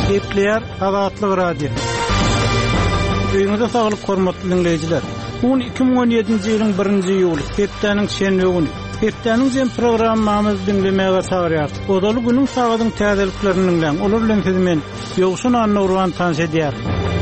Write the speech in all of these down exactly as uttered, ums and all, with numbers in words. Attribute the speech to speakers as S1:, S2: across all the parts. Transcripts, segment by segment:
S1: Gepleyer Azatlyk Radio. Öýüňizde saglyk hormatly dinleýijiler. Bugün iki bin on ýedinji ýylyň birinji ýuly, hepdeniň şenbe güni. Hepdeniň jem programmamyzy dinlemäge çagyrýar. Odaly günüň sagatyň täzeliklerini bilen, olar bilen sizmen ýogşun anna urwan tanış edýär.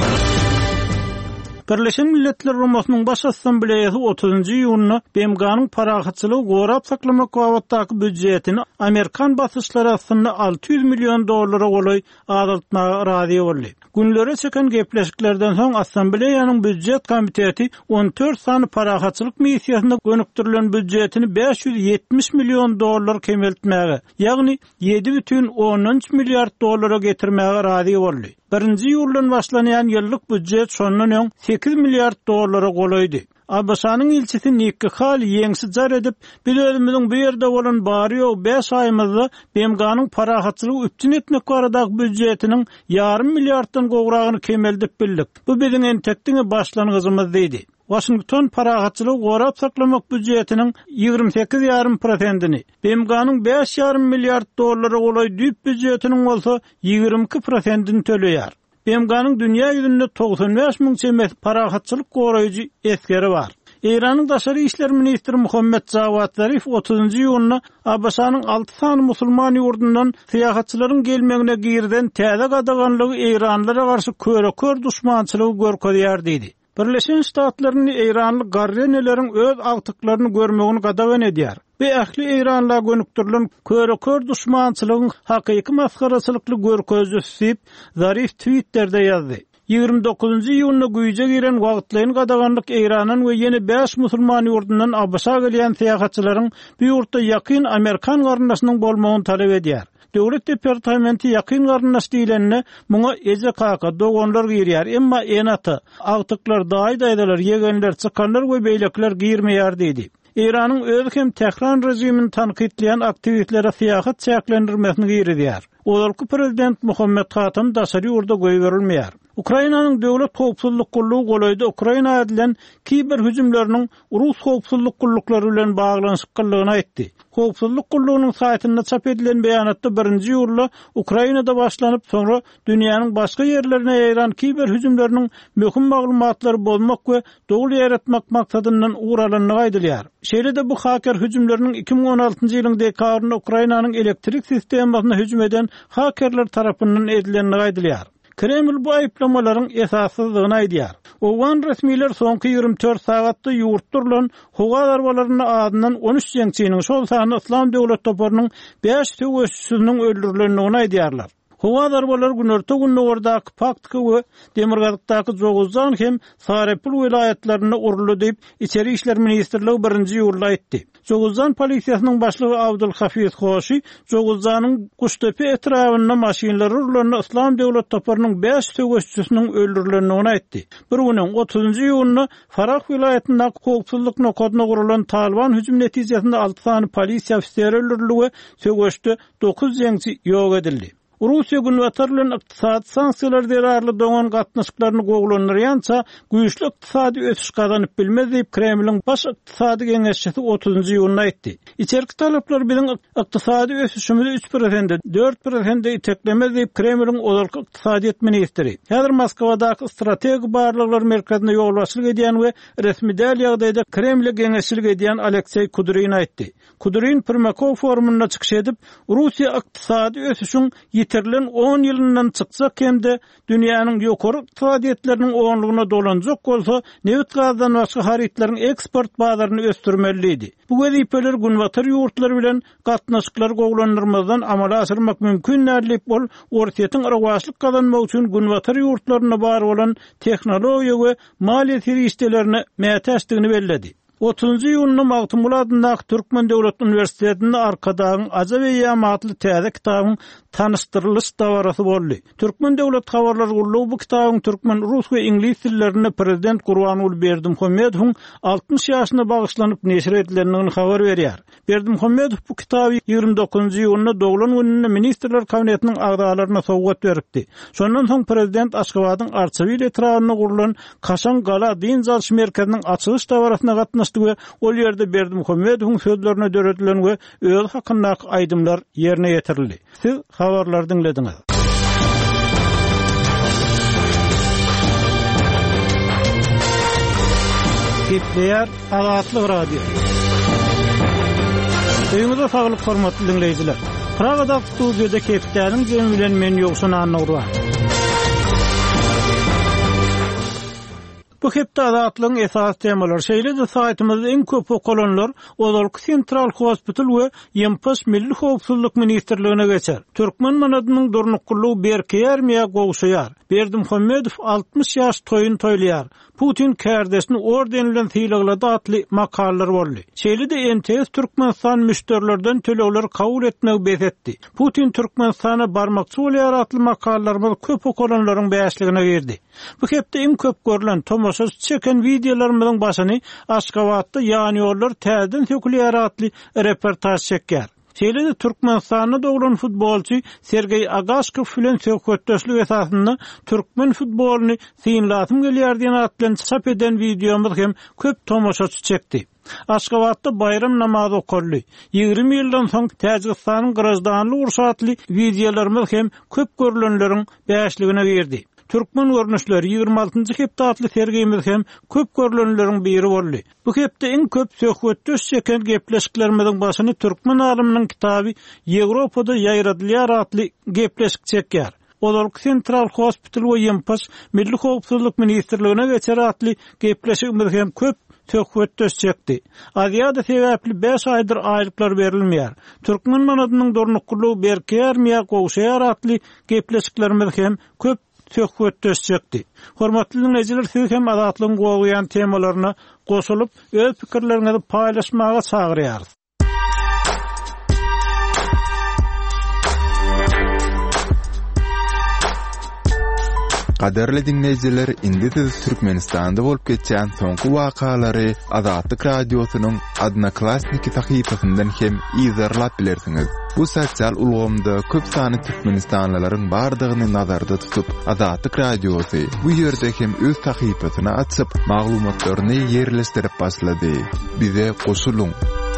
S1: Birleşen Milletler Rumasynyň baş assambleýasy otuzynjy ýunyny B M G'nyň parahatçylygy gorap saklamak wagtdaky büdjetini Amerikan basyşlary aslynda alty ýüz million dollara golay azaltmaga razy boldy. Günlere çeken gepleşiklerden soň assambleýanyň büdjet komiteti on dört sany parahatçylyk missiýasyna gönüktirilen büdjetini beş yüz yetmiş million dollar kemeltmäge, ýagny ýedi бүтүn on üç milliard dollara getirmäge razy boldy. Birinji ýyldan başlanýan ýyllyk büdjet şondan öň sekiz milliard dollara golaydy. A B S-nyň ilçisi Nikki Haley ýeňsi jar edip, biz özümiziň bu ýerde bolan bary ýok beş aýymyzda B M G'nyň parahatçylygy üpçün etmek baradaky büdjetiniň ýarym milliarddan gowragyny kemeldip bildik. Bu biziň entekdiňe başlangyjymyz diýdi. Washington parahatçylygy gorap saklamak büdjetiniň ýygrimi sekiz ýarym prosentini, B M G'nyň beş ýarym milliard dollara golay düýp büdjetiniň bolsa ýygrimi iki prosentini töleýär. B M G'nyň dünýä ýüzünde doksan beş müň çemet parahatçylyk goraýjy eskeri bar. Iranyň daşary işler ministri Muhammed Javad Zarif otuzynjy ýylyny A B S-nyň alty sany musulman ýurdundan syýahatçylaryň gelmegine girden täze gadaganlygy Iranlara garşy körekör duşmançylygy görkezýär diýdi. Birleşen Ştatlaryň Iranly garreneleriň öz agtyklaryny görmegini gadagan edýär. Bu ähli Iranla gönüktirilen körekör duşmançylygyň hakyky maskarasylykly görkezýüsip Zarif Twitter'de ýazdy. ýygrimi dokuzynjy ýylyna güýje giren wagtlaryň gadaganlyk Iranyň we ýene beş musulman ýurdundan A B S-a gelýän syýahatçylaryň bu ýurtda ýakyn Amerikan garnaşynyň bolmagyny talap edýär. Döwlet departamenti ýakyn garnaş diýilende muňa eje kaka dogonlar girýär, emma enata agtyklar daýdaýdalar, ýegenler, çykanlar we beýlekler girmeýär diýdi. Iranyň özü hem Tehran rejimini tanqidleyen aktivistlere siyahat çäklendirmesini girýär. Olarky prezident Muhammed Hatam daşary ýurda goýberilmeýär. Ukrainanyň döwlet howpsuzlyk gullugy golaydy Ukraina edilen kiber hüjümleriniň Rus howpsuzlyk gullukları bilen baglanyşykylygyny aýtdy. Howpsuzlyk gullugynyň saýtynda çap edilen beýanatda birinji ýurla Ukrainada başlanyp soňra dünýäniň başga ýerlerine ýaýran kiber hüjümleriniň möhüm maglumatlary bolmak we dogul ýaratmak maksadynyň uğralanyny aýdylýar. Şeýlede bu haker hüjümleriniň iki bin on altynjy ýylyň dekabrynda Ukrainanyň elektrik sistemasyna hüjüm eden hakerler tarapyndan edilenini aýdylýar. Kreml bu aýplamalaryň esassyzlygyny aýdýar. Owan resmiler soňky ýygrimi dört sagatda ýurtdurlan howa darbalaryny adyndan on üç ýeňçiniň şol sany Islam döwlet toparynyň beş töwüşçüsiniň öldürilendigini aýdýarlar. Howa darbalary günörte günne ordaky Paktka we Demirgazykdaky Joguzdan hem Sarepul vilayetlerine uruldy diýip İçeri işler ministrligi birinji ýylda aýtdy. Joguzdan polisiýasynyň başlygy Abdul Hafiz Hoşy Joguzdanyň Kuştepe etrawyna maşinler urulan Islam döwlet toparynyň beş töwüşçüsiniň öldürilendigini aýtdy. Bir güniň otuzynjy ýylyny Farah vilayetinde howpsuzlyk nokadyna gurulan Taliban hüjüm netijesinde alty sany polisiýa ofiseri öldürildi we sögüşde dokuz ýeňçi ýok edildi. Russiýa günwatyrlyň ykdysady sanksiýalar derarly doňan gatnaşyklaryny gowlanýança güýçli ykdysady ösüş gazanyp bilmez diýip Kremliň baş ykdysady geňeşçisi otuzynjy ýylyna aýtdy. İçerki talaplar biziň ykdysady ösüşimizi üç prosent, dört prosent iteklemez diýip Kremliň olarky ykdysadyýet ministri. Häzir Moskwadaky strategi barlyklar merkezine ýolbaşçylyk edýän we resmi däl ýagdaýda Kremle geňeşçilik edýän Aleksey Kudrin aýtdy. Kudrin Primakov forumuna çykyş edip, Russiýa ykdysady ösüşüň ýitirilen on ýylyndan çyksak hemde dünýäniň ýokary ykdysadyetleriniň oňlugyna dolanjak bolsa, neft gazdan başga haritlaryň eksport bazaryny östürmeliydi. Bu gezipeler günwatyr ýurtlary bilen gatnaşyklar gowlanyrmazdan amala asyrmak mümkin nädip bol, ortiýetiň arwaçlyk kazanmak üçin günwatyr ýurtlaryna bar bolan tehnologiýa we maliýet işlerini mätäşdigini belledi. otuzynjy ýylyny Magtymul adyndaky Türkmen Döwlet Uniwersitetinde arkadagyň aja we ýamatly täze kitabyň tanıştyrlyş dawarasy boldy. Türkmen Döwlet Habarlar Gurulugy bu kitabyň türkmen, rus we ingliz dillerinde prezident Gurbanuly Berdimuhammedowyň altmış ýaşyna bagyşlanyp neşir edilendigini habar berýär. Berdimuhammedow bu kitaby ýygrimi dokuzynjy ýylyna doglan gününe ministrler kabinetiniň agdalaryna sowgat beripdi. Şondan soň prezident Aşgabatyň Arçavy etrawyna gurulan Kaşan Gala din jalşy merkeziniň açylyş dawarasyna gatnaşdy we ol ýerde Berdimuhammedowyň sözlerine döredilen we öz hakyndaky aýdymlar ýerine ýetirildi. Siz habarlar dinlediňiz. Kepler Azatlyk Radio. Öňüňizde saglyk hormatly dinleýijiler. Pragada studiýada Keplerniň jemi bilen men ýoksun anlaýar. Bu hepde Azatlygyň esas temalary şeýle-de saýtymyzda en köp okulanlar Ozalky Central Hospital we Ýempes Milli Howpsuzlyk Ministrligine geçer. Türkmen manadynyň durnukylygy berkeýär miýa gowşaýar. Berdimuhammedow altmış ýaş toýun toýlaýar. Putin kärdeşini ordenlen tiýlegledi atly makallar boldy. Şeýle-de M T S Türkmenistan müşterilerden tölegler kabul etmek bezetdi. Putin Türkmenistana barmakçy bolýar atly makallarymyz köp okulanlaryň bäşligine girdi. Bu hepde en köp görülen tomoşa çeken videolarymyzyň başyny Aşgabatda ýanýorlar täzeden sökülýär atly reportaj çekýär. Şeýle-de Türkmenistanda dogran futbolçy Sergey Agashkov bilen söhbetdeşlik esasynda türkmen futboluny synlatym gelýär diýen atlan çap eden videomyz hem köp tomoşaçy çekdi. Aşgabatda bayram namazy okurly. ýygrimi ýyldan soň Täjikistanyň gyrajdanly urşatly videolarymyz hem köp görülenleriň bäşligine girdi. Türkmen görnüşleri ýygrimi altynjy hepde atly sergeyimiz hem köp görülenleriň biri boldy. Bu hepde en köp söhbetdeş çeken gepleşiklerimiziň başyny türkmen alymynyň kitaby Ýewropada ýaýradylýar atly gepleşik çekýär. Ozalky Central Hospital we Ýempes Milli Howpsuzlyk Ministrligine geçer atly gepleşigimiz hem köp söhbetdeş çekdi. Aziýada sebäpli beş aýdyr aýlyklar berilmeýär. Türkmen manadynyň durnukylygy berkeýär miýa gowşaýar atly gepleşiklerimiz hem köp söhbetdeş çekdi. Hormatly dinleýijiler, siz hem Azatlygyň gowaýan temalaryna goşulyp öz pikirleriňizi paýlaşmaga çagyrýarys.
S2: Qaderli dinleyijiler, indi siz Türkmenistanda bolup geçen soňky wakalary Azatlyk radiosynyň Adnaklasniki sahypasyndan hem izarlap bilersiňiz. Bu sosial ulgamda köp sany Türkmenistanlylaryň bardygyny nazarda tutup, Azatlyk radiosy bu ýerde hem öz sahypasyny açyp, maglumatlaryny ýerleşdirip başlady. Bize goşuluň.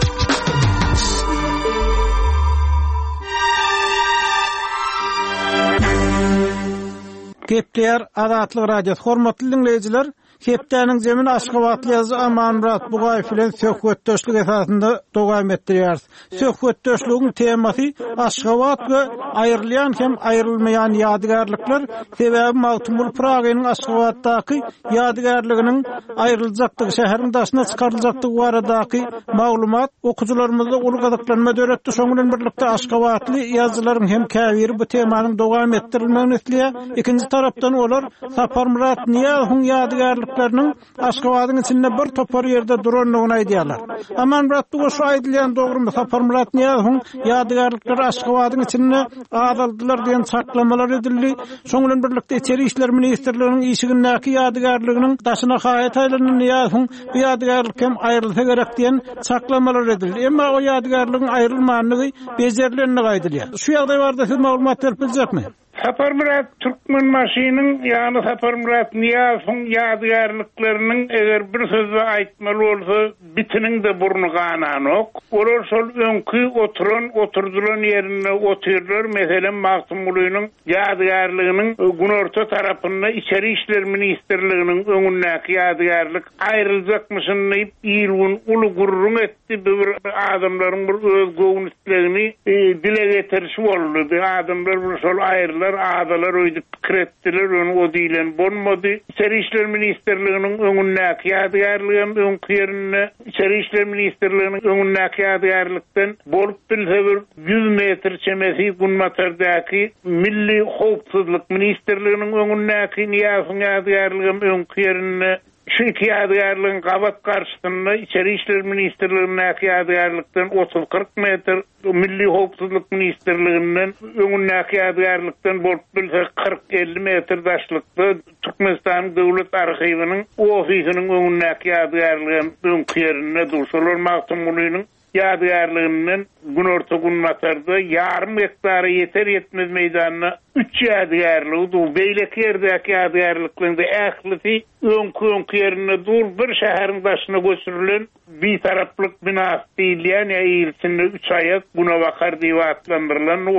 S1: Kepler Azatlyk radiosu hormatly dinleýijiler, Keplerniň jemin Aşgabatly ýazy Aman Murat Bugay bilen söhbetdeşlik esasynda dowam etdirýär. Söhbetdeşligiň temasy Aşgabat we aýrylýan hem aýrylmaýan ýadygarlyklar, sebäbi Magtumul Praganyň Aşgabatdaky ýadygarlyginiň aýryljakdygy, şäheriň daşyna çykaryljakdygy baradaky maglumat okuwçylarymyzda uly gazaklanma döretdi. Şoň bilen birlikde Aşgabatly ýazgylaryň hem käbiri bu temanyň dowam etdirilmegini isleýär. Ikinji tarapdan olar Sapar Murat Niýazowyň ýadygarlyk Aşgabatyň içinde bir topar ýerde duranlygyny aýdýarlar. Aman Murat bu şu aýdylýan dogrymy? Sapar Murat Niýazowyň ýadygarlyklary Aşgabatyň içinde azaldylar diýen saklamalar edildi. Şoň bilen birlikde Içeri işler ministrliginiň işigindäki ýadygarlygynyň daşyna haýat aýlanan Niýazowyň bu ýadygarlyk hem aýrylsa gerek diýen saklamalar edildi. Emma o ýadygarlygyň aýrylmanlygy bejerlenýän aýdylýar. Şu ýagdaý barada siz maglumat berip biljekmi?
S3: Sapar Murat Türkmen maşynyň ýani Sapar Murat Niýazowyň ýadygarlyklarynyň eger bir sözle aýtmaly bolsa bitiniň de burnu gananok. Olar şol öňkü oturan oturdulan ýerine oturlar. Meselen Magtumuluýnyň ýadygarlygynyň Günorta tarapynda Içeri işler ministrliginiň öňündäki ýadygarlyk aýryljakmyşyny ýylgyň uly gurrun etdi. Bir adamlaryň bir öz gowunçlygyny dile getirişi boldy. Adamlar şol aýrylar adalar öýdüp kiretdiler, onu o diýilen bolmady. İçeri işler ministrliginiň öňündäki ýadygarlygym öňkü ýerine İçeri işler ministrliginiň öňündäki ýadygarlykdan bolup bilse bir yüz metr çemesi Gunmatardaky Milli Howpsuzlyk Ministrliginiň öňündäki Niýazowyň ýadygarlygym öňkü ýerine şu iki ýadygarlygyň gabat garşysynda İçeri işler ministrliginiň ýadygarlykdan otuz kırk metr, Milli Howpsuzlyk Ministrliginden öňündäki ýadygarlykdan bolup bilse kırk elli metr daşlykda Türkmenistan Döwlet Arhiwiniň ofisiniň öňündäki ýadygarlygym öňkü ýerine durşular. Magtumuluýnyň ýadygarlygynyň Günorta Gunmatarda yarım hektary ýeter ýetmez meýdanyna üç ýadygarlygy dur. Beýleki ýerdäki ýadygarlyklaryň ählisi öňkü öňkü ýerine dur bir şäheriň daşyna göçürilen bir taraplyk binasy diýilýän ýa-da üç aýat buna bakar diýip atlandyrylan olam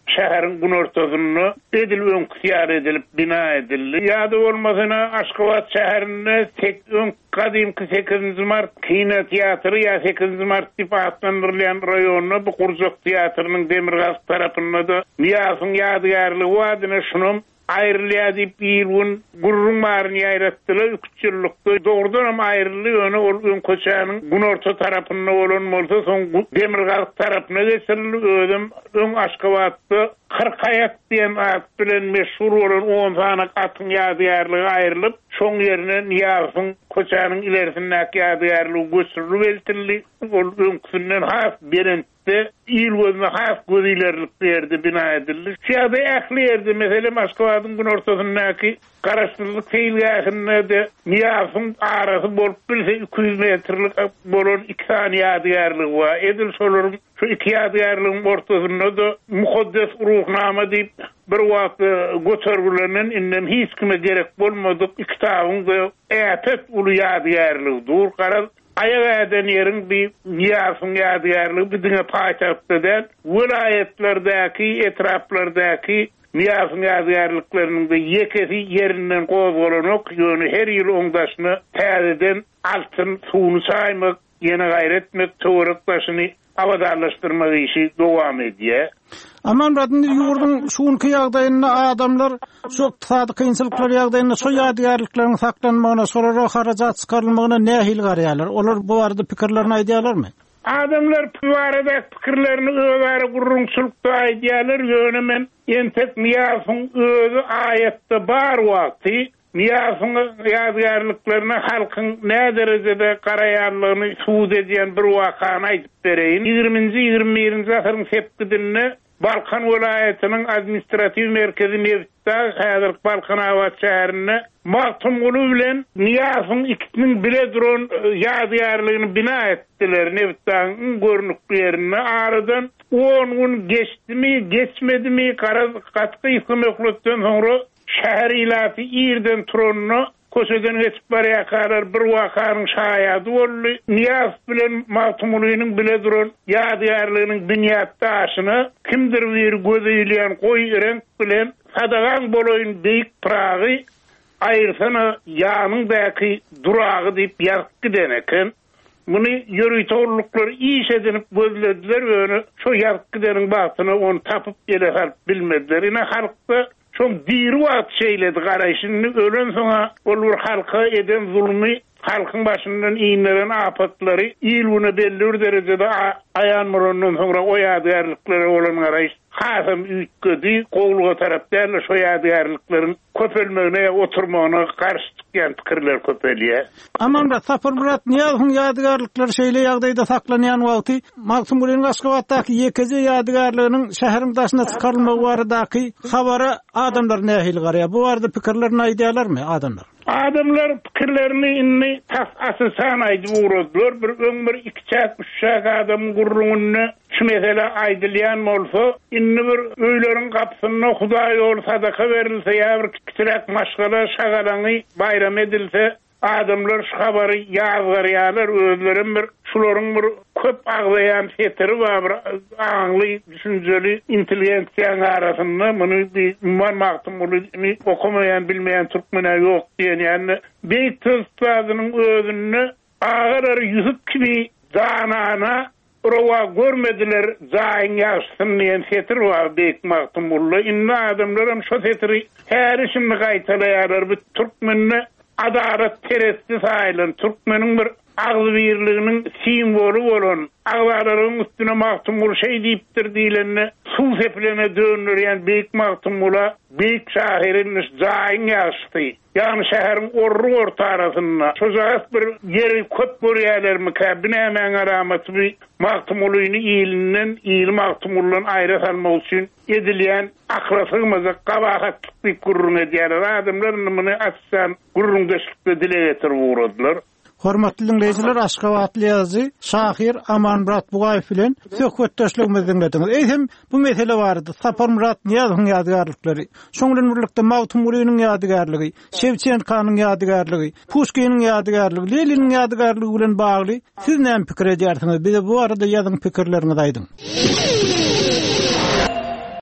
S3: şäherin gün ortasyny edil öňküýär edilip bina edildi. Ýa-da bolmasyna Aşgabat şäherinde tek öňk kadymky sekizinji mart kino teatry ýa sekizinji mart diýip atlandyrylýan raýonyna bu Gurzak teatrynyň Demirgaz tarapynda da Niýazyň ýadygarlygy wadyna şunum aýrylýa diýip ýylgyn gurrun maryny ýaýratdylar. üç ýyllykda dogrudan hem aýryly ýöne ol Öňköçäniň günorta tarapynda bolan bolsa soň Demirgaz tarapyna geçirilip ödüm öň Aşgabatda Kırkayat diýen at bilen meşhur bolan on sanak atyň ýadygarlygy aýrylyp şoň ýerine Niýazyň köçäniň ilerisindäki ýadygarlygy göçürilip eltildi. Ol öňküsinden has berentde ýylgyna has gözilerlik berdi, bina edildi. Şeýle ähli ýerde meselem Aşgabatyň gün ortasyndaky garaşdyrlyk feýilgähinde de Niýazyň arasy bolup bilse iki yüz metrlik bolan iki tane ýadygarlygy var. Edil şolaryň şu iki ýadygarlygyň ortasynda da mukaddes ruhnama diýip bir wagt göçergülerinden inden hiç kime gerek bolmadyk iki tabyň da ätet uly ýadygarlygy dur garaz aýaga eden ýeriň bir Niýazyň ýadygarlygy bir diňe paýtagtda vilayetlerdäki etraplardaky Niýazyň ýadygarlyklarynyň da ýekesi ýerinden gowgolanyk ýöne her ýyl oňdaşyny täzeden altyn suwny saýmak, ýene gaýretmek, töwerekdaşyny awadarlaşdyrmak işi dowam edýär.
S1: Aman radyn ýurdun şuňky ýagdaýyna adamlar çok sady kynçylyklar ýagdaýynda şo ýadygarlyklaryň saklanmagyna, sorara harajat çykarylmagyna nähil garýarlar. Olar bu barada pikirlerini aýdýarlarmy?
S3: Adamlar bu barada pikirlerini öwäri gurrunçylykda aýdýarlar. Ýöne men entek Niýazyň özü aýatda bar wagty Niýazyň ýadygarlyklaryna halkyň näme derejede garaýarlygyny suwd edýän bir wakany aýdyp bereýin. ýygrimiňji ýygrimi birinji asyryň sepkidinde Balkan vilayatynyň administrativ merkezi Nevitda, häzir Balkan Awat şäherinde Maktumgulu bilen Niýazyň ikisiniň bile duran ýadygarlygyny bina etdiler. Nevitdaň görnükli ýerine aradan on gün geçdimi, geçmedimi, katky hükümetden soňra şäher ilafi ýerden turanyny köşeden geçip barýar bir wakanyň şaýady boldy. Niýaz bilen Maktumulunyň bile duran ýadygarlygynyň dünýädaşyny kimdir bir gözeýleýän goý renk bilen sadagan boloýun beýik pragy aýyrsana ýanyňdaky duragy diýip ýazyp gideneken. Muny ýörüýtorluklar iş edinip gözlediler we şo ýazyp gideniň bagtyny onu tapyp ele bilmediler. Ine halkda çok diri wagt şeýledi garaýşyny ölen soňa olur halka eden zulmy, halkyň başyndan iýnleren apatlary ýylgyna belli derejede aýanmarandan soňra o ýadygarlyklary bolan garaýş hasam üýtgedi, gowluga tarapdan şo ýadygarlyklaryň köpelmegine oturmagyna garşy çykýan pikirler köpelýär.
S1: Aman da Sapar Murat Niýazyň ýadygarlyklary şeýle ýagdaýda saklanýan wagty Maktumulunyň Aşgabatdaky ýekezi ýadygarlygynyň şäheriň daşyna çykarylmagy baradaky habara adamlar nähil garýar. Bu barada pikirlerini aýdýarlarmy adamlar?
S3: Adamlar pikirlerini inni tas asysan aýdyp uradlar. Bir öňür iki çäk, üç çäk adam gurrungyny şu mesele aýdylýan bolsa, inni bir öýleriň gapysyna Hudaý ol sadaka berilse, ýa bir kiçirek maşgala şagalany bayram edilse, adamlar şu habary ýazgarýarlar, özlerin bir şularyň bir köp aglaýan setiri bar, bir aňly, düşünjeli, intelligensiýa arasynda muny bir umman Maktumuluny okumayan, bilmeyen türkmene ýok diýen, ýani beýik tüzüklarynyň özüni agyr ýüzüp gibi danana Ora görmediler, zayn ýaşsyn diýen setir bar beýik Maktumuluny. Inne adamlar hem şo setiri her işini gaýtalaýarlar. Bu türkmenne adalet teresti saýlan, türkmeniň bir agly birliginiň simwolu bolan aglaryň üstüne Maktumul şeý diýipdir diýilende suw seplene döndürýän beýik Maktumula beýik şäherin zayn ýaşdy. Ýani şäheriň orru orta arasynda şo zat bir ýeri köp görýärlermi käbine hemen aramaty bir Maktumuluny ýylynyň ýyly Maktumuldan aýra salmak üçin edilýän akrasygmaza gabahatly gurrun edýärler. Adamlar muny atsan gurrun geçipde dile getirip uradylar.
S1: Hormatly dinleyijiler, Aşgabatly ýazy şahyr Aman Murat Bugaýew bilen söhbetdeşligimizi dinlediňiz. Eýsem bu mesele bardy. Sapar Murat Niýazyň ýadygarlyklary, şoňdan birlikde Maktumulunyň ýadygarlygy, Şewçenkanyň ýadygarlygy, Pushkiniň ýadygarlygy, Leniniň ýadygarlygy bilen bagly siz näme pikir edýärsiňiz? Bize bu arada ýazyň pikirlerinizi aýdyň.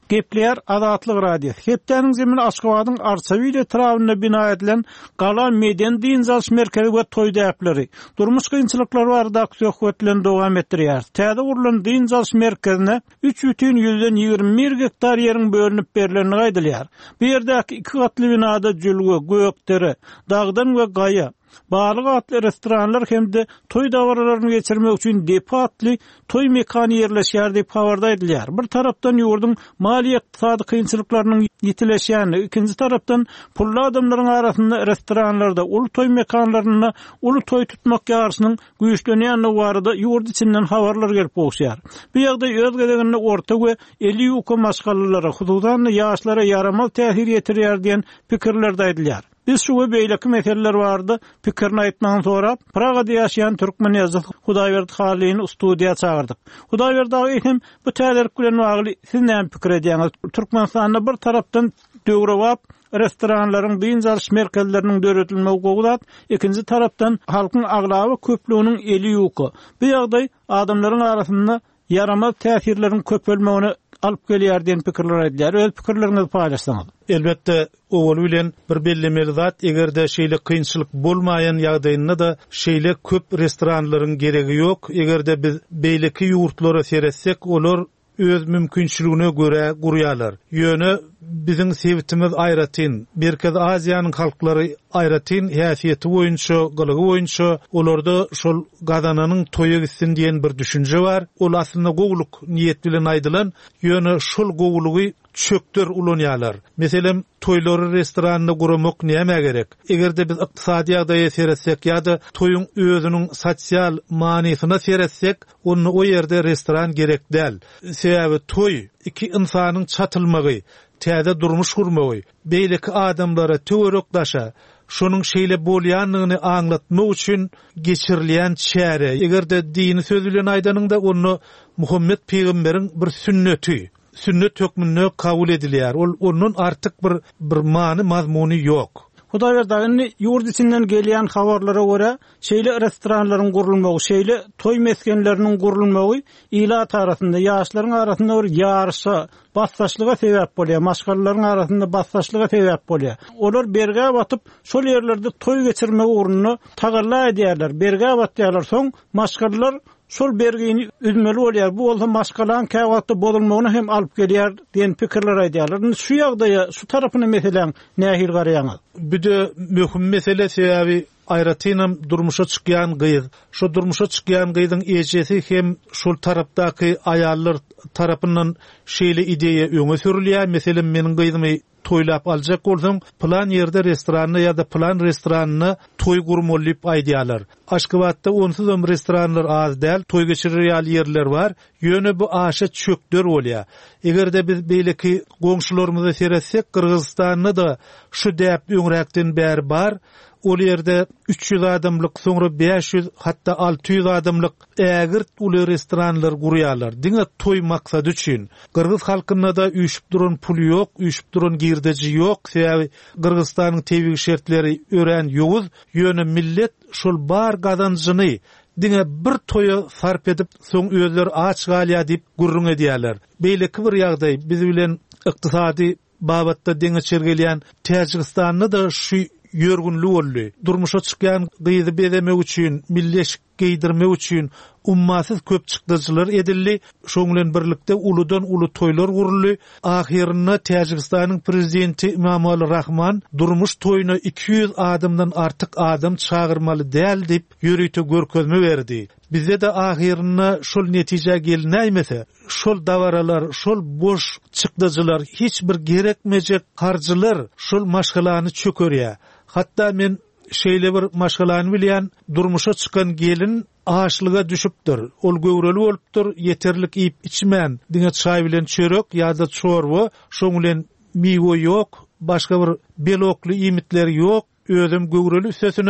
S1: Gepler Azatlyk radiosu. Hepdeniň zemin Aşgabatyň Arçawy etrawyna bina edilen Gala Meden dinzalş merkezi we toý däpleri. Durmuş kynçylyklar barada söhbetlen dowam etdirýär. Täze gurulan dinzalş merkezine üç бүтүn yüzden ýygrimi bir hektar ýeriň bölünip berileni gaýdylýar. Bu ýerdäki iki gatly binada jülge, gökdere, dagdan we gaýa, barlyk atly restoranlar hemde toý dawarlaryny geçirmek üçin depatly toý mekany ýerleşýär diýip habarda edilýär. Bir tarapdan ýurdun mali ykdysady kynçylyklarynyň ýitileşýäni, ikinji tarapdan pully adamlaryň arasynda restoranlarda uly toý mekanlaryna uly toý tutmak ýarysynyň güýçlenýäni barada ýurt içinden habarlar gelip bolýar. Bu ýagdaý öz geleginde orta we elli ýoko maşgallalara, hududan ýaşlara ýaramal täsir ýetirýär diýen pikirlerde edilýär. Biz şu we beýleki meseleler bardy. Pikirini aýtmadan sonra Pragada ýaşaýan türkmen ýazgy Hudaýberdi Halyny studiýa çağırdyk. Hudaýberdi hem bu täzelik bilen bagly siz näme pikir edýäňiz? Türkmenistanda bir tarapdan döwrewap restoranlaryň dinzalş merkezleriniň döretilmegi gowdat, ikinji tarapdan halkyň aglaby köplüğiniň eli ýoky. Bu ýagdaý adamlaryň arasynda ýaramal täsirleriň köpelmegine alyp gelýär diýen pikirler edilýär. Öz pikirleriňizi paýlaşsaňyz.
S4: Elbette owul bilen bir bellemeli zat egerde şeýle kynçylyk bolmaýan ýagdaýynda da şeýle köp restoranlaryň geregi ýok. Egerde biz beýleki ýurtlara seretsek, olar öz mümkinçiligine göre gurýarlar. Ýöne biziň sebitimiz aýratyn, Merkez Aziýanyň halklary aýratyn häsiýeti boýunça, gylygy boýunça olarda şol gadananyň toýa gitsin diýen bir düşünje bar. Ol aslynda gowluk niýet bilen aýdylan, ýöne şol gowlugy çöktür ulanýarlar. Meselem toýlary restoranyny guramak näme gerek? Egerde biz ykdysady ýagdaýa seretsek ýa-da toýuň özüniň sosial manysyna seretsek, onu o ýerde restoran gerek däl. Sebäbi toý iki insanyň çatylmagy, täze durmuş gurmagy, beýleki adamlara töwerekdaşa, şonuň şeýle bolýanlygyny aňlatmak üçin geçirilýän çäre. Egerde dini söz bilen aýdanyňda onu Muhammed peýgamberiň bir sünneti, sünnet hökmüne kabul edilýär. Ol onun artık bir bir many mazmuny ýok.
S1: Hudaýberdi ýurt içinden gelýän habarlara görä, şeýle restoranlaryň gurulmagy, şeýle toý meskenleriniň gurulmagy ila tarapynda ýaşlaryň arasynda bir ýarşa, bassaşlyga sebäp bolýar, maşgallaryň arasynda bassaşlyga sebäp bolýar. Olar berge batyp şol ýerlerde toý geçirmek uruny tagalla edýärler. Berge batýarlar, soň maşgallar şol bergini üzmeli bolýar. Bu bolsa maşgalan käwatda bolmagyny hem alyp gelýär diýen pikirler aýdýarlar. Şu ýagdaýa, şu tarapyna meselen nähir garaýaňyz?
S4: Bir de möhüm mesele sebäbi aýratynam durmuşa çykýan gyýyz. Şu durmuşa çykýan gyýdyň ejesi hem şol tarapdaky aýallar tarapyndan şeýle ideýa öňe sürilýär. Meselem meniň gyýdymy toýlap aljak bolsam, plan ýerde restoranyny ýa-da plan restoranyny toý gurmalyp aýdýarlar. Aşgabatda onsuz hem restoranlar az däl, toý geçirirýär ýerler bar. Ýöne bu aşa çökdür bolýar. Egerde biz beýleki goňşularymyza seretsek, Kırgızstanda da şu däp öňrekden bäri bar. Ol ýerde üç yüz adamlyk, soňra beş yüz hatda altı yüz adamlyk ägirt uly restoranlar gurýarlar. Diňe toý maksady üçin. Kırgız halkyna da üýşüp duran pul ýok, üýşüp duran girdeji ýok. Sebäbi Kırgızstanyň tebigi şertleri ören ýowuz. Ýöne millet şol bar gazanjyny diňe bir toýa sarp edip soň özleri aç galýa diýip gurrun edýärler. Beýleki bir ýagdaý biz bilen ykdysady babatda diňe çergelýän Täjikistanyny da şu ýörgünlük boldy. Durmuşa çykýan gyýdy bedemek üçin, milleşik giydirmek üçin ummasyz köp çykdyjylar edildi. Şoň bilen birlikde uludan uly toýlar guruldy. Ahirinde Täjikistanyň prezidenti Emomali Rahman durmuş toýuna iki yüz adamdan artyk adam çağırmaly däl diýip ýürüýte görkezme berdi. Bizde de ahirinde şol netije gelnäýmese, şol dawaralar, şol boş çykdyjylar, hiç bir gerekmejek harjylar şol maşgalany çökerýär. Hatta men şeýle bir maşgalany bilýän, durmuşa çykan gelin aşlyga düşüpdir. Ol göwreli bolupdyr, yeterlik ýyp içmän, diňe çaý bilen çörek ýa-da çorba, şoň bilen miwe ýok, başga bir belokly ýemitler ýok. Özüm göwreli üstesine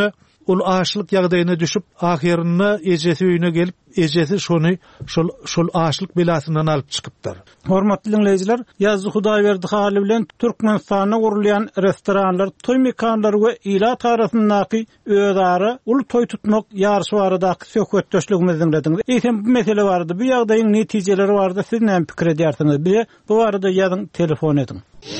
S4: ol aşlyk ýagdaýyna düşüp ahirinde ejesi öýüne gelip ejesi şonu şol şol aşlyk belasyndan alyp çykypdyr.
S1: Hormatly dinleyijiler, ýazdy Hudaýberdi hali bilen Türkmenistana gurulýan restoranlar, toý mekanlary we ilat arasyndaky öýdary ul toý tutmak ýarşy baradaky söhbetdeşligimizi dinlediňiz. Eýsem bu mesele barada, bu ýagdaýyň netijeleri barada siz näme pikir edýärsiňiz? Bize bu barada ýazyň, telefon ediň.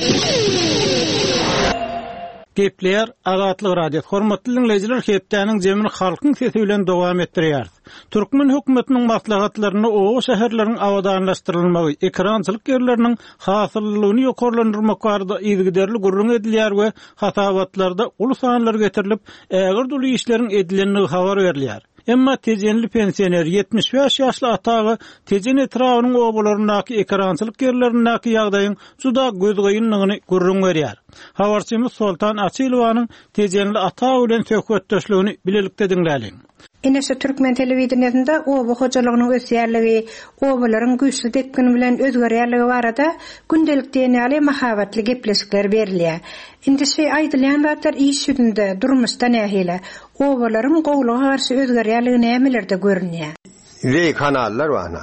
S1: Gepler Azatlyk Radio. Hormatly dinleyijiler, hepdeniň jemini halkyň sesi bilen dowam etdirýär. Türkmen hökümetiniň maslahatlaryny o şäherleriň awadanlaşdyrylmagy, ekrançylyk ýerleriniň hasyllygyny ýokarlandyrmak barada ýygyderli gurrun edilýär we hatabatlarda uly sanlar getirilip, ägir duly işleriň edilenligi habar berilýär. Emma tejenli pensioner yetmiş beş ýaşly atagy tejen etrawynyň obalaryndaky ekrançylyk ýerlerindäki ýagdaýyň juda gözgöýünligini gurrun berýär. Habarçymyz Soltan Açylowanyň tejenli atagy bilen söhbetdeşligini bilelikde dinläliň.
S5: Inese Türkmen telewizionyny oba hojalygynyň ösýärligi, obalaryň güýçli tepkini bilen özgerýärligi barada gündelik denýäli mahabatly gepleşikler berilýär. Indisi aýdylýan zatlar iş ýüzünde durmuşda nähile, obalaryň gowluga garşy özgerýärligi nämelerde görünýär.
S6: Rey kanallar wana.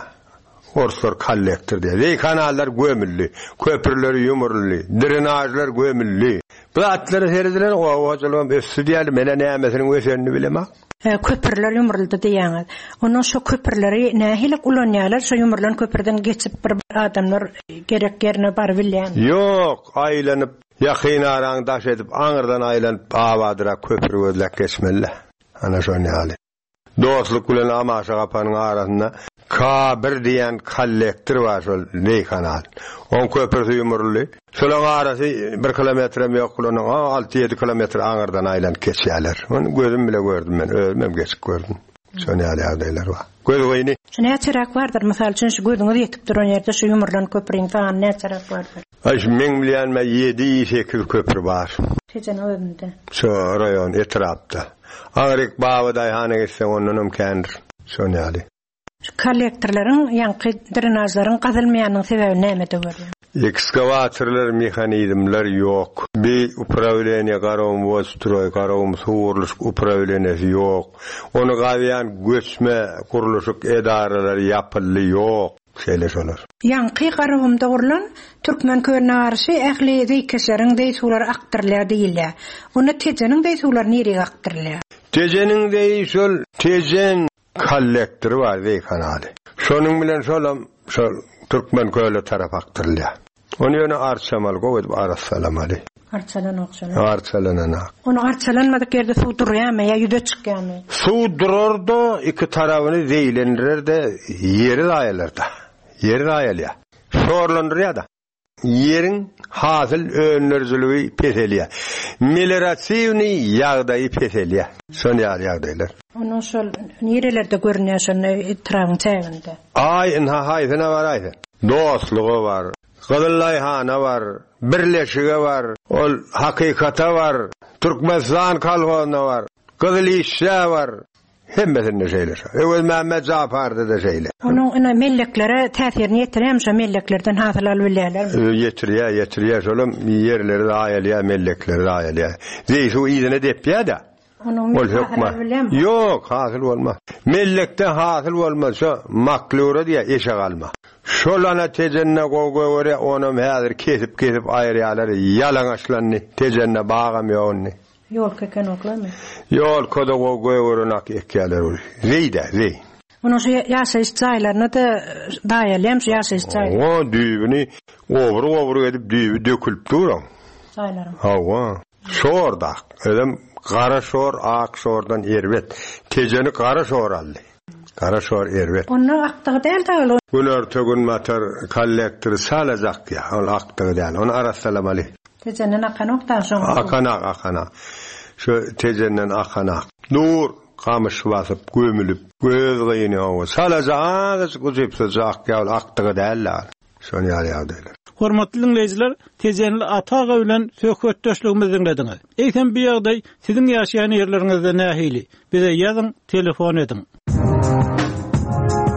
S6: Orsor kollektor diye. Rey kanallar gömülli, köprüleri yumurly, drenajlar gömülli. Bu atlary herdiler o hojalygym ösü diýäli mene nämesiniň ösýänini bilemok.
S5: Köprüler yumuruldy diýäňiz. Onuň şo köprüleri nähile ulanýarlar, şo yumurlan köprüden geçip bir adamlar gerek ýerine bar bilýän.
S6: Ýok, aýlanyp ýakyn araň daş edip aňyrdan aýlanyp awadyra köprü gözläp geçmeli. Ana şo nähili. Dostluk bilen amaşa gapanyň arasynda K bir diýen kollektor bar şol Ney kanal. On köprüsi yumurly. Şolaň arasy bir kilometrem ýok, onyň alty ýedi kilometr aňyrdan aýlanyp geçýärler. Onu gözüm bile gördüm men, ölmem geçip gördüm. Şonu ýalyýardylar bar. Göz goýuny.
S5: Şuna ýaçarak bardyr, mysal üçin şu gözüňiz ýetip duran ýerde şu yumurlan köprüň taýan näçarak bardyr.
S6: Ay men bilýänme ýedi sekiz köprü bar.
S5: Tejen öwünde.
S6: Şu raýon etrapda. Agryk baby daýhana geçse onunum kendir. Şonu ýaly.
S5: Kollektorlaryň ýanky drenajlaryň gazylmaýanyň sebebi nämede görýär?
S6: Ekskavatorlar, mexanizmler ýok. Bir upravleniýe garawym wostroy, garawym suwurlyk upravleniýesi ýok. Onu gaýan göçme kuruluşyk edaralary ýapyldy ýok. Şeýle şolar.
S5: Ýanky garawymda gurulan Türkmen köýüne garşy ähli zeýkeşleriň deýsulary aktyrylýar diýilýär. Onu tejeniň deýsulary nereye aktyrylýar?
S6: Tejeniň deýsul, tejen kollektory bar we kanaly. Şonuň bilen şolam şol Türkmen köýle tarap aktyrylýar. Onu ýöne arçamal goýup arsalamaly.
S5: Arçalan okşan.
S6: Arçalanana.
S5: Onu arçalanmadyk ýerde suw durýarmy ýa ýüde çykýarmy?
S6: Suw durarda iki tarabyny zeýlendirer de ýeri aýalarda. Ýeri aýalýar. Şorlandyrýar da. Ýeriň hasyl önlerjiligi peselýär. Meliorasiýny ýagdaýy peselýär. Şonu ýagdaýlar.
S5: Onu şol nerelerde görünýär şonu etrawyň çäginde?
S6: Ay inha haýsyna bar aýdy. Dostlugy bar. Gazylyhana bar, birleşigi bar, ol hakykata bar, Türkmenistan kalgyna bar, gazylyşa bar. Hemmesinde şeýle. Öwel Mehmet Zafardy da şeýle.
S5: Onuň ina melleklere täsirini ýetirýär, şo melleklerden hasyl alyp bilýärler.
S6: Ýetirýär, ýetirýär, şolum ýerleri de aýalýar, mellekleri de aýalýar. Zeýşu ýygyny depýär da.
S5: Ol hökma.
S6: Ýok, hasyl bolmaz. Mellekde hasyl bolmaz, şo maklura diýär, eşe galma. Şolana tejenne goýgoýary onum häzir kesip kesip aýrýarlar, ýalaňaçlanny, tejenne bagam ýokny.
S5: Yol keken oklamy.
S6: Yol koda goýgoýarynak ekýärler. Zeýde, zeý.
S5: Onu şu ýaşaýyş çaýlaryny da daýalýam, şu ýaşaýyş çaýlary.
S6: O düýbüni obru obru edip düýbü dökülip duran.
S5: Çaýlarym.
S6: Hawa. Şorda, edem gara şor, ak şordan erbet. Tejeni gara şor aldy. Gara şor erbet.
S5: Onu aktygy däl taýly.
S6: Güler tögün matar kollektor salazak ya, ol aktygy däl. Onu arassalamaly.
S5: Tejenden akan oktan soň.
S6: Akana, akana. Şu tejenden akana. Nur kamış basyp gömülüp, göz gyny o. Salazak, güzepsizak ya, ol aktygy däl. Şonu ýalyýardylar.
S1: Hormatly dinleyijiler, tejenli ataga bilen söhbetdeşligimizi dinlediňiz. Eýsem bu ýagdaý siziň ýaşaýan ýerleriňizde nähili? Bize ýazyň, telefon ediň.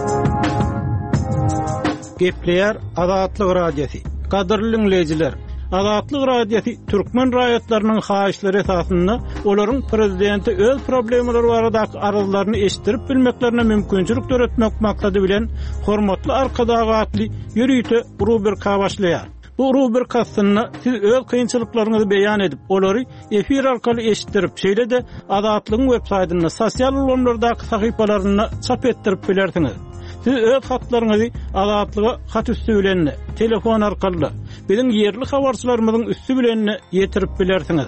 S1: Gepler Azatlyk Radiosi. Kadrly dinleyijiler, Azatlyk radiosu türkmen raýatlarynyň haýyşlary esasynda olaryň prezidenti öz problemleri barada aralarını eşittirip bilmeklerine mümkünçilik töretmek maksady bilen hormatly arkadagatly ýürüýte rubrika başlaýar. Bu rubrikasyny siz öz kynçylyklaryňyzy beýan edip, olary efir arkaly eşitdirip, şeýle de Azatlygyň web saýtyna, sosial ulanlardaky sahypalaryna çap etdirip bilersiňiz. Siz öz hatlaryňyzy Azatlyga hat üstü bilen, telefon arkaly, biziň yerli habarçylarymyzyň üstü bilen ýetirip bilersiňiz.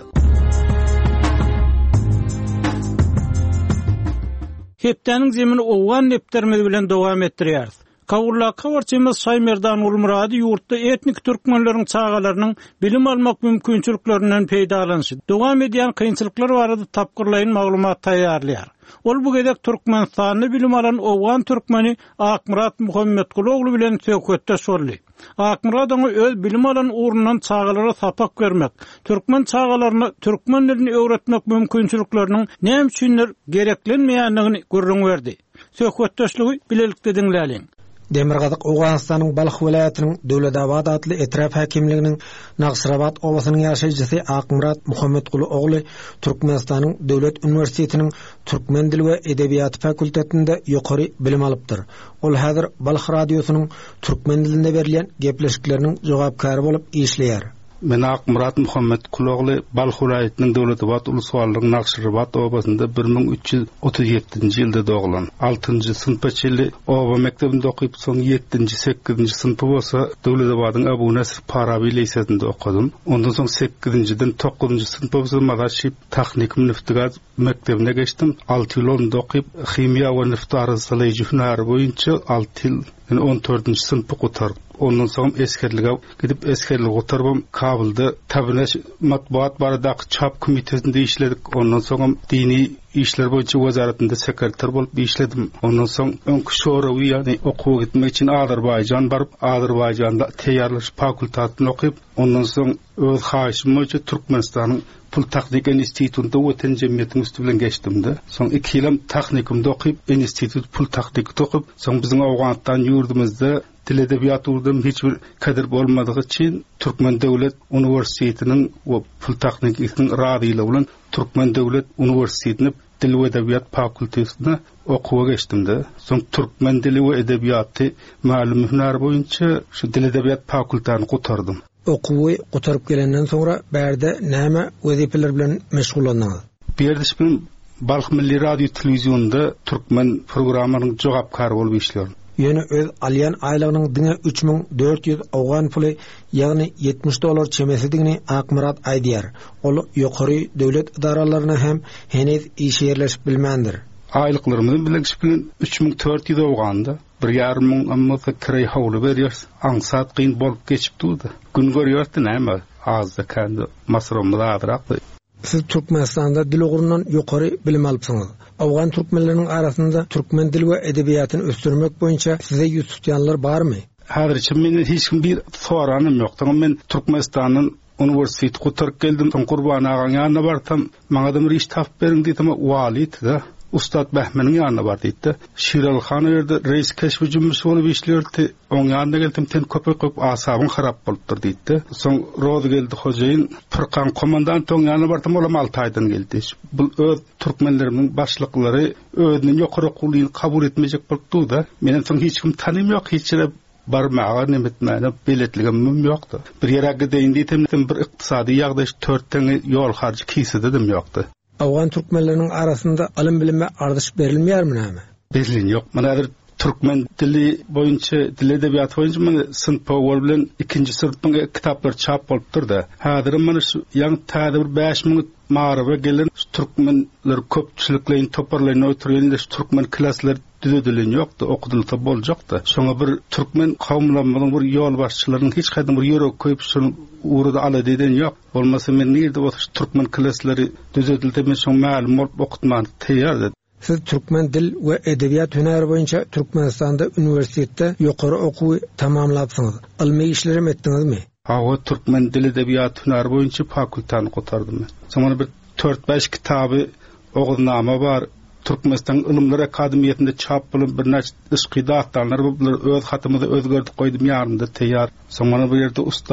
S1: Hepdeniň zemini owan nepterimiz bilen dowam etdirýärys. Kawurla kawarçymyz Saýmerdan Ulmurady ýurtda etnik türkmenleriň çağalarynyň bilim almak mümkinçiliklerinden peýdalanyşy, dowam edýän kynçylyklar barada tapgyrlaýan maglumat taýýarlaýar. Ol bu gedek Türkmenistanyny bilim alan owan türkmeni Akmurat Muhammetkuloglu bilen söhbetde şolly. Akmurat oňa öz bilim alan urundan çağalara sapak bermek, türkmen çağalaryna türkmen dilini öwretmek mümkinçilikleriniň näme üçindir gereklenmeýändigini görüň berdi. Söhbetdeşligi bilelikde diňläliň.
S7: Demirgazyk Awganystanyň Balx welaýatynyň Döwledabad adly etraf häkimliginiň Naxçırabat owasynyň ýaşaýjysy Akmurat Muhammetkuly ogly Türkmenistanyň Döwlet Uniwersitetiniň Türkmen dili we edebiýaty fakultetinde ýokary bilim alypdyr. Ol häzir Balx radiosynyň türkmen dilinde berilýän gepleşikleriniň jogapkary bolup işleýär.
S8: Men Akmurat Muhammetkuly ogly Balx welaýatynyň Döwledabad ulusyň Naxçırabat owasynda bir ming üç ýüz otuz ýedinji ýylda doglan. altynjy synpa çeli owa mektebinde okyp soň ýettinji sekizinji synpa bolsa Döwletabadyň Abu Nasr Farabi liseýasynda okudum. Ondan soň sekizinjiden dokuzunji synpa bolsa Magaşip Technik Müftigat mektebine geçdim. alty ýyl onda okyp chimiýa we neft arasalaýjy hünäri boýunça alty ýyl yani on dördünji sınıfı kotardım. Ondan sonra eskerlige gidip eskerlige kotardım. Kabulda tabineş matbuat baradaky çap komitesinde işledik. Ondan sonra dini işler boýunça wazaratynda sekreter bolup işledim. Ondan soň öňkü şorawy ýani okuw gitmek için Azerbaýjan baryp Azerbaýjanda teýýarlaş fakultatyny okyp, ondan soň öz haýyşym boýunça Türkmenistanyň Pul Taknik Institutunda Watan Jemgyýetiň üstü bilen geçdimde. Soň iki ýyl technikumda okyp, institut Pul Taknikde okyp, soň biziň Awganystan ýurdumyzda dil edebiýaty uldum hiç bir kadir bolmadygy için Türkmen Döwlet Uniwersitetiniň we Pul Taknikiniň radyly bilen Türkmen Döwlet Uniwersitetiniň dil we edebiýat fakultetine okuwa geçdimde. Soň Türkmen dili we edebiýaty ma'lum hünär boýunça şu dil edebiýat fakultetiny gotardym.
S7: Okuwy gotaryp gelenden sonra bärde näme wezipeler bilen meşgullanýar?
S8: Berdiş bilen Balx Milli Radio Telewizionyna Türkmen programmarynyň jogapkary bolup işliyorum.
S7: Ýöne öz alýan aýlygynyň diňe üç ming dört ýüz awgan puly, ýagny yetmiş dollar çemesi diňini Akmurat aýdýar. Ol ýokary döwlet idaralaryna hem henüz iş ýerleşip bilmändir.
S8: Aýlyklarymyň bilen bilen üç ming dört ýüz awganda bir ýarym ming amma fikri hawly berýär. Aňsat gyn bolup geçip durdy. Gün görýärdi näme? Azda kendi masrumda adrakdy.
S7: Siz Türkmenistanda dil ogurundan ýokary bilim alypsyňyz. Awgan türkmenleriniň arasynda türkmen dili we edebiýatyny östürmek boýunça size ýüz tutýanlar barmy?
S8: Häzirçe meni hiç kim bir soranym ýok. Men Türkmenistanyň uniwersitet gotaryp geldim. Soň Gurban agaň ýanyna bartam. Maňa da bir iş tapyp beriň diýdim. Walit-de Ustad Behmeniň ýanyna bar diýdi. Şiral Han ýerde reis keşfi jümmüsi bolup işlerdi. Oň ýanyna geldim, ten köpek köp asabyň harap bolupdyr diýdi. Soň rozy geldi hojaýyn, Furkan komandant oň ýanyna bartam, olam alty aýdan geldi. Bu öz türkmenlerimiň başlyklary özüni ýokary okulyny kabul etmejek bolupdy da. Menem soň hiç kim tanym ýok, hiç barmaga nemetmäne biletligim ýokdy. Bir ýere gideýin diýdim, bir ykdysady ýagdaş dört tane ýol harjy kise dedim ýokdy.
S7: Awgan türkmenleriniň arasynda alym bilime ardyş berilmeýärmi näme?
S8: Berilin ýok. Mana Türkmen dili boýunça, dil edebiýaty boýunça men sınıf bol bilen ikinji sınıfyň kitaplar çap bolupdyr da. Häzir men şu ýa-ni täze bir beş ming marawa gelen türkmenler köpçüliklerini toparlaýan oturýan türkmen klasslar düzedilen ýokdy, okudylsa boljakdy. Şoňa bir türkmen kawmlarynyň bir ýol başçylarynyň hiç gaýdan bir ýörek koýup şunu urada ala deden ýok. Bolmasa men nirde bu türkmen klasslary düzedildi, men şoň ma'lum bolup okutman teýýär.
S7: Siz Türkmen dil we edebiýat hünäri boýunça Türkmenistanda uniwersitetde ýokary okuwy tamamlapsyňyz. Ilmi işlerim etdiňizmi?
S8: Hawa Türkmen dil edebiýat hünäri boýunça fakultatyny gotardym men. Soňra bir dört beş kitaby ogunama bar. Türkmenistan Ilimler Akademiýetinde çap bolup bir näçe isqidatlar, bular öz hatymyzy özgerdi goýdum ýarynda teýýär. Soňra bu ýerde ustad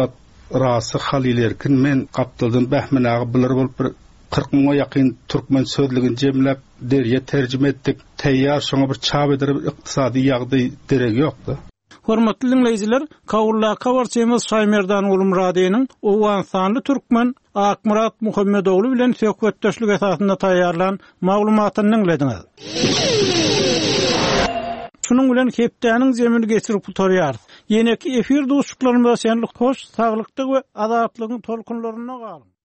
S8: Rasy Halil Erkin men Gaptaldan Bahmanagy bular bolup bir kırk mıňa ýakyn türkmen sözlügini jemläp derýe terjime etdik. Teýýar şoňa bir çap eder ykdysady ýagdaý derek ýokdy.
S1: Hormatly dinleýijiler, Kawulla Kawarçymyz Şaýmerdan ulum radyonyň Owganstanly türkmen Akmurat Muhammedoglu bilen söhbetdeşlik esasynda taýýarlan maglumatyny dinlediňiz. Şunun bilen hepdäniň zemini geçirip tutarýar. Ýene-ki efir dostluklarymyza şenlik hoş, saglykdyk we azatlygyň tolkunlaryna galyn.